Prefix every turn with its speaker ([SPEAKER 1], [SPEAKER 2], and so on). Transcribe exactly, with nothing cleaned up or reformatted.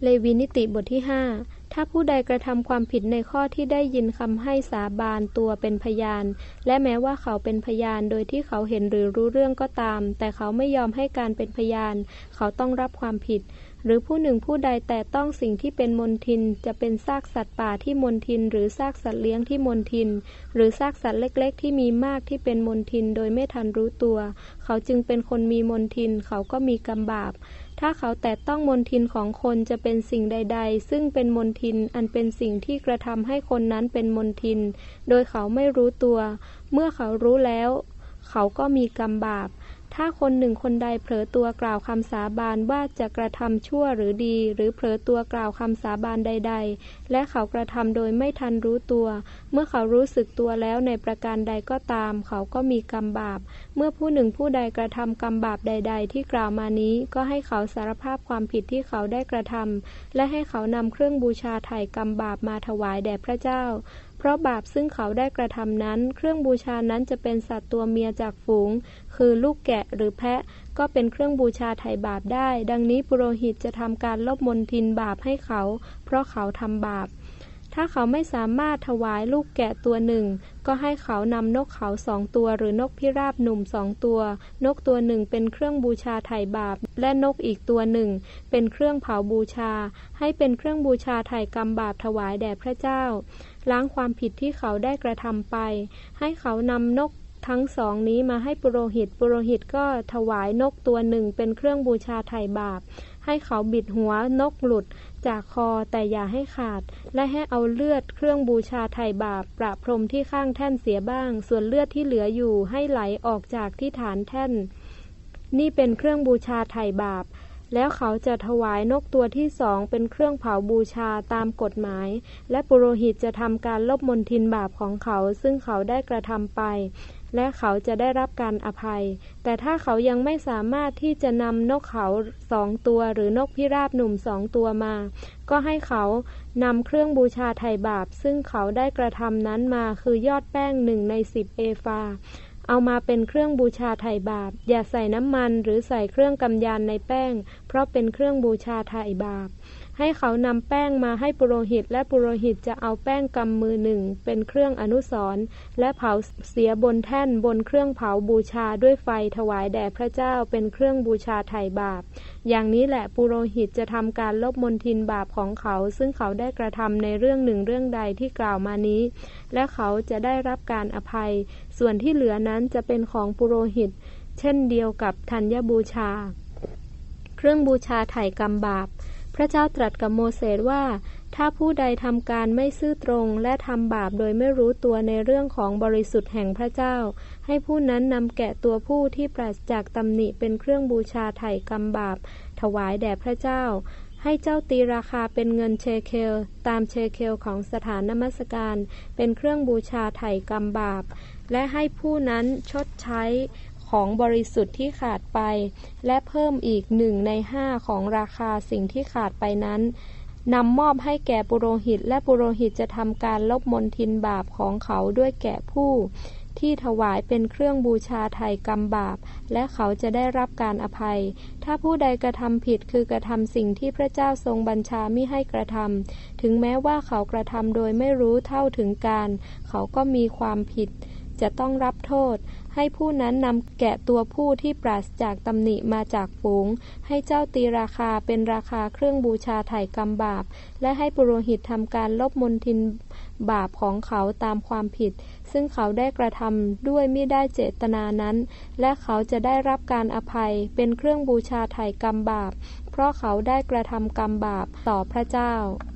[SPEAKER 1] เลวีนิติบทที่ห้าถ้าผู้ใดกระทำความผิดในข้อที่ได้ยินคำให้สาบานตัวเป็นพยานและแม้ว่าเขาเป็นพยานโดยที่เขาเห็นหรือรู้เรื่องก็ตามแต่เขาไม่ยอมให้การเป็นพยานเขาต้องรับความผิดหรือผู้หนึ่งผู้ใดแต่ต้องสิ่งที่เป็นมลทินจะเป็นซากสัตว์ป่าที่มลทินหรือซากสัตว์เลี้ยงที่มลทินหรือซากสัตว์เล็กๆที่มีมากที่เป็นมลทินโดยไม่ทันรู้ตัวเขาจึงเป็นคนมีมลทินเขาก็มีกรรมบาปถ้าเขาแต่ต้องมลทินของคนจะเป็นสิ่งใดๆซึ่งเป็นมลทินอันเป็นสิ่งที่กระทำให้คนนั้นเป็นมลทินโดยเขาไม่รู้ตัวเมื่อเขารู้แล้วเขาก็มีกรรมบาปถ้าคนหนึ่งคนใดเผลอตัวกล่าวคำสาบานว่าจะกระทำชั่วหรือดีหรือเผลอตัวกล่าวคำสาบานใดๆและเขากระทำโดยไม่ทันรู้ตัวเมื่อเขารู้สึกตัวแล้วในประการใดก็ตามเขาก็มีกรรมบาปเมื่อผู้หนึ่งผู้ใดกระทำกรรมบาปใดๆที่กล่าวมานี้ก็ให้เขาสารภาพความผิดที่เขาได้กระทำและให้เขานำเครื่องบูชาไถ่กรรมบาปมาถวายแด่พระเจ้าเพราะบาปซึ่งเขาได้กระทำนั้นเครื่องบูชานั้นจะเป็นสัตว์ตัวเมียจากฝูงคือลูกแกะหรือแพะก็เป็นเครื่องบูชาไถ่บาปได้ดังนี้ปุโรหิตจะทำการลบมลทินบาปให้เขาเพราะเขาทำบาปถ้าเขาไม่สามารถถวายลูกแกะตัวหนึ่งก็ให้เขานำนกเขาสองตัวหรือนกพิราบหนุ่มสองตัวนกตัวหนึ่งเป็นเครื่องบูชาไถ่บาปและนกอีกตัวหนึ่งเป็นเครื่องเผาบูชาให้เป็นเครื่องบูชาไถ่กรรมบาปถวายแด่พระเจ้าล้างความผิดที่เขาได้กระทำไปให้เขานำนกทั้งสองนี้มาให้ปุโรหิตปุโรหิตก็ถวายนกตัวหนึ่งเป็นเครื่องบูชาไถ่บาปให้เขาบิดหัวนกหลุดจากคอแต่อย่าให้ขาดและให้เอาเลือดเครื่องบูชาไถ่บาปประพรมที่ข้างแท่นเสียบ้างส่วนเลือดที่เหลืออยู่ให้ไหลออกจากที่ฐานแท่นนี่เป็นเครื่องบูชาไถ่บาปแล้วเขาจะถวายนกตัวที่สองเป็นเครื่องเผาบูชาตามกฎหมายและปุโรหิตจะทำการลบมลทินบาปของเขาซึ่งเขาได้กระทำไปและเขาจะได้รับการอภัยแต่ถ้าเขายังไม่สามารถที่จะนำนกเขาสองตัวหรือนกพิราบหนุ่มสองตัวมาก็ให้เขานำเครื่องบูชาไถ่บาปซึ่งเขาได้กระทำนั้นมาคือยอดแป้งหนึ่งในสิบเอฟาเอามาเป็นเครื่องบูชาไถ่บาปอย่าใส่น้ำมันหรือใส่เครื่องกำยานในแป้งเพราะเป็นเครื่องบูชาไถ่บาปให้เขานำแป้งมาให้ปุโรหิตและปุโรหิตจะเอาแป้งกำมือหนึ่งเป็นเครื่องอนุสรณ์และเผาเสียบนแท่นบนเครื่องเผาบูชาด้วยไฟถวายแด่พระเจ้าเป็นเครื่องบูชาไถ่บาปอย่างนี้แหละปุโรหิตจะทำการลบมลทินบาปของเขาซึ่งเขาได้กระทำในเรื่องหนึ่งเรื่องใดที่กล่าวมานี้และเขาจะได้รับการอภัยส่วนที่เหลือนั้นจะเป็นของปุโรหิตเช่นเดียวกับธัญบูชาเครื่องบูชาไถ่กรรมบาปพระเจ้าตรัสกับโมเสสว่าถ้าผู้ใดทำการไม่ซื่อตรงและทำบาปโดยไม่รู้ตัวในเรื่องของบริสุทธิ์แห่งพระเจ้าให้ผู้นั้นนำแกะตัวผู้ที่ปราศจากตำหนิเป็นเครื่องบูชาไถ่กรรมบาปถวายแด่พระเจ้าให้เจ้าตีราคาเป็นเงินเชเคลตามเชเคลของสถานนมัสการเป็นเครื่องบูชาไถ่กรรมบาปและให้ผู้นั้นชดใช้ของบริสุทธิ์ที่ขาดไปและเพิ่มอีกหนึ่งในห้าของราคาสิ่งที่ขาดไปนั้นนำมอบให้แก่ปุโรหิตและปุโรหิตจะทำการลบมลทินบาปของเขาด้วยแก่ผู้ที่ถวายเป็นเครื่องบูชาไถ่กรรมบาปและเขาจะได้รับการอภัยถ้าผู้ใดกระทำผิดคือกระทำสิ่งที่พระเจ้าทรงบัญชามิให้กระทำถึงแม้ว่าเขากระทำโดยไม่รู้เท่าถึงการเขาก็มีความผิดจะต้องรับโทษให้ผู้นั้นนำแกะตัวผู้ที่ปราศจากตำหนิมาจากฝูงให้เจ้าตีราคาเป็นราคาเครื่องบูชาไถ่กรรมบาปและให้ปุโรหิตทำการลบมลทินบาปของเขาตามความผิดซึ่งเขาได้กระทำด้วยมิได้เจตนานั้นและเขาจะได้รับการอภัยเป็นเครื่องบูชาไถ่กรรมบาปเพราะเขาได้กระทำกรรมบาปต่อพระเจ้า